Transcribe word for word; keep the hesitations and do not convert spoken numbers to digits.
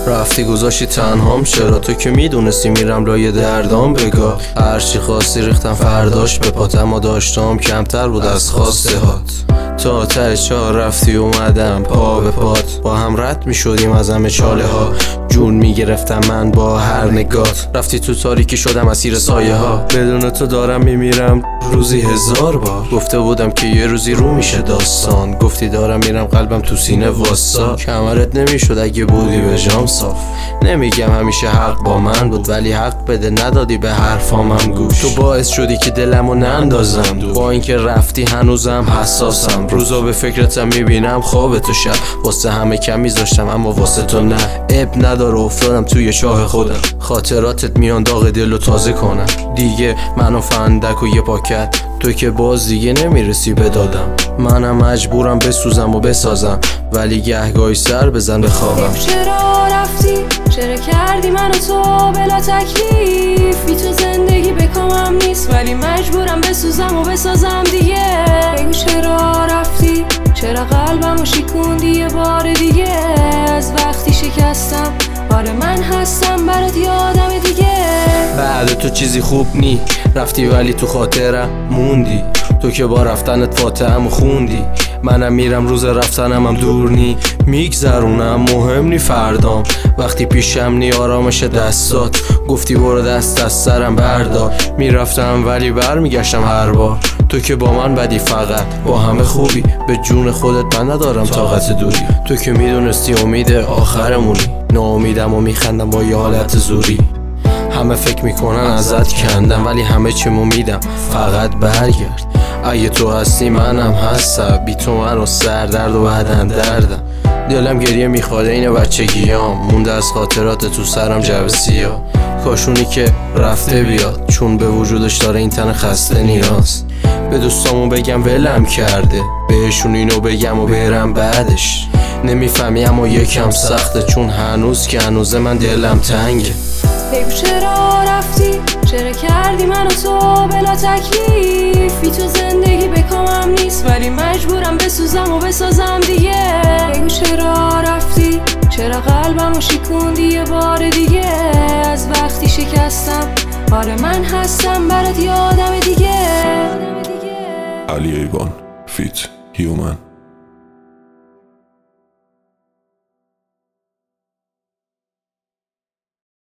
رفتی گذاشتی تنهام، چرا تو که میدونستی میرم لای دردام. بگاه هرچی خواستی ریختم فرداش به پات، اما داشتم کمتر بود از خواسته هات. تا ته چاه رفتی اومدم پا به پات، با هم رد میشدیم از همه چاله ها. جون میگرفتم من با هر نگات، رفتی تو تاریکی شدم اسیر سایه ها. بدون تو دارم میمیرم روزی هزار بار، گفته بودم که یه روزی رو میشه داستان. گفتی دارم میرم قلبم تو سینه واسا، کمرت نمیشد اگه بودی به جام صاف. نمیگم همیشه حق با من بود، ولی حق بده ندادی به حرفامم گوش. تو باعث شدی که دلمو نندازم دور، با اینکه رفتی هنوزم حساسم. روزا به فکرتم میبینم خواب تو شب، واسه همه کم میذاشتم اما واسه تو نه. اب نداره افتادم توی چاه خودم، خاطراتت میان داغ دلو تازه کنم. دیگه منو فندک و یه پاکت، تو که باز دیگه نمیرسی بدادم. منم مجبورم بسوزم و بسازم، ولی گهگاهی سر بزن به خوابم. چرا رفتی؟ چرا کردی منو تو بلا تکلیف؟ بی تو زندگی بکامم نیست، ولی مجبورم بسوزم و بسازم دیگه. بگو چرا رفتی؟ چرا قلبمو شکوندی یه بار دیگه؟ از وقتی شکستم آره من هستم برات یادم دیگه. بعد تو چیزی خوب نی، رفتی ولی تو خاطرم موندی. تو که با رفتنت فاتحه‌مو خوندی، منم میرم روز رفتنم هم دور نی. میگذرونم مهم نی فردام، وقتی پیشم نی آرامش دستات. گفتی برو دست از سرم بردار، میرفتم ولی برمیگشتم هر بار. تو که با من بدی فقط با همه خوبی، به جون خودت من ندارم طاقت دوری. تو که میدونستی امید آخرمونی، ناامیدم و میخندم با یه حالت زوری. همه فکر میکنن ازت کندم، ولی همه چیمو میدم فقط برگرد. اگه تو هستی منم هستم، بی تو منو سردرد و بدن دردم. دلم گریه میخواد این بچگیام، مونده از خاطرات تو سرم جو سیاه. کاشونی که رفته بیاد، چون به وجودش داره این تن خسته نیاز. به دوستامو بگم ولم کرده، بهشون اینو بگم و برم بعدش. نمیفهمی اما یکم سخته، چون هنوز که هنوزه من دلم تنگه. بگو چرا رفتی؟ چرا کردی منو تو بلا تکلیف؟ بی تو زندگی بکامم نیست، ولی مجبورم بسوزم و بسازم دیگه. بگو چرا رفتی؟ چرا قلبمو شکوندی یه بار دیگه؟ از وقتی شکستم آره من هستم برات یادم دیگه. علی ایوان فیت هیومن.